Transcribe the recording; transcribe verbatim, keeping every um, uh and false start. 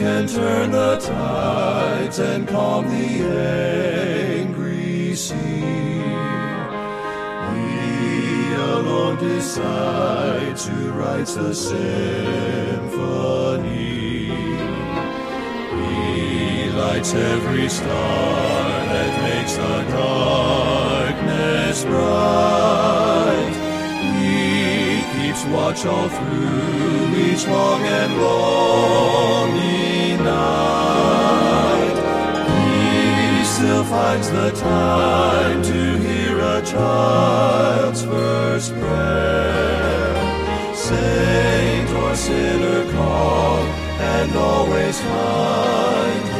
can turn the tides and calm the angry sea. He alone decides who writes the symphony. He lights every star that makes the darkness bright. He keeps watch all through each long and lonely night. He still finds the time to hear a child's first prayer. Saint or sinner call, and always find